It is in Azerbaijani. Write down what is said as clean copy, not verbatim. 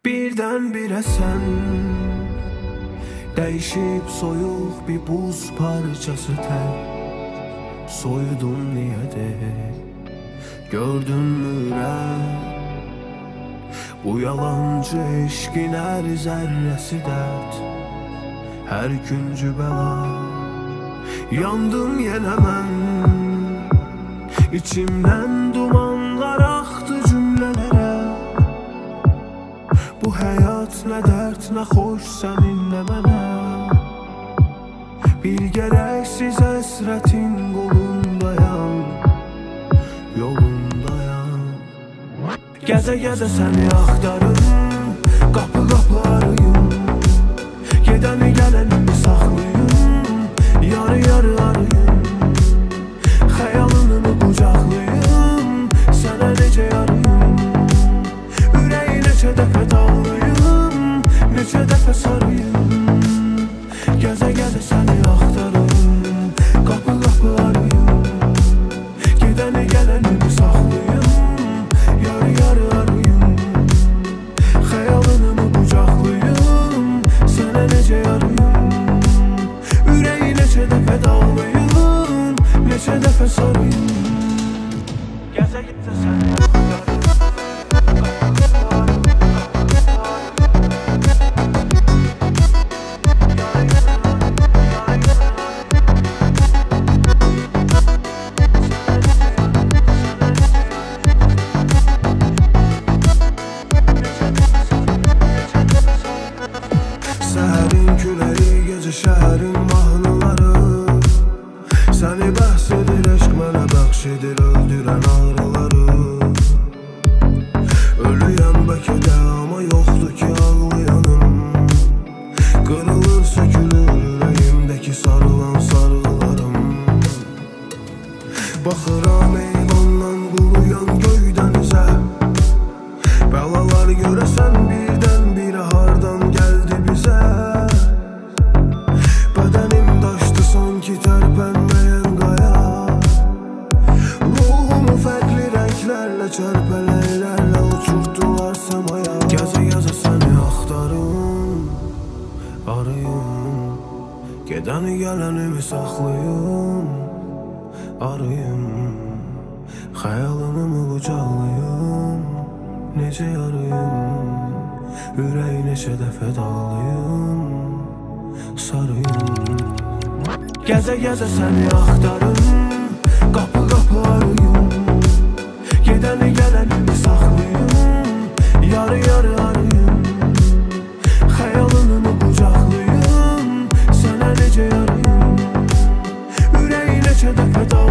Birdən-birə sən dəyişib soyuq bir buz parçası tər. Soyudum niyedir, gördünmü ürək? Bu yalancı eşqin hər zərrəsi dərd, hər küncü bəla. Yandım yenə mən, içimdən dumanlar axdı cümlələrə. Bu həyat nə dərd, nə xoş səninlə mənə. Bir gərəksiz əsrətin qolundayam, yolundayam. Gəzə-gəzə səni axtarım, qapı-qapı arayım. Gedəni gələni saxlayım, yarı-yarı arayım. Xəyalını qucaqlayım, sənə necə yarayım. Ürəyi neçə dəfə dağlayım, neçə dəfə sarayım. Gəzə-gəzə səni axtarım, qapı-qapı arayım. Gedəni gələni saxlayım, yarı-yarı arayım. Xəyalını qucaqlayım, sənə necə yarayım. Ürəyi neçə dəfə dağlayım, neçə dəfə sarayım. Gəzə-gəzə səni axtarım. Səhərin küləyi, gecə şəhərin mahnıları. Səni bəhs edir, eşq mənə bəxş edir öldürən ağrıları. Ölüyəm bəlkə də, amma yoxdur ki ağlayanım. Qırılır, sökülür ürəyimdəki sarılan sarğılarım. Baxıram eyvandan quruyan göydən üzə. Bəlalar görəsən birdən-birə hardan gəldi bizə. Bədənim daşdı sanki tərpənməyən qaya. Ruhumu fərqli rənglərlə, çərpələklərlə uçurtdular səmaya. Gəzə-gəzə səni axtarım, arayım. Gedəni gələnimi saxlayım, arayım. Xəyalımı qucaqlayım, necə yarayım. Ürəyi neçə dəfə dağlayım, sarayım. Gəzə-gəzə səni axtarım, qapı-qapı arayım. Gedəni gələni saxlayım, yarı-yarı arayım. Xəyalını qucaqlayım, sənə necə yarayım. Ürəyi neçə dəfə dağlayım.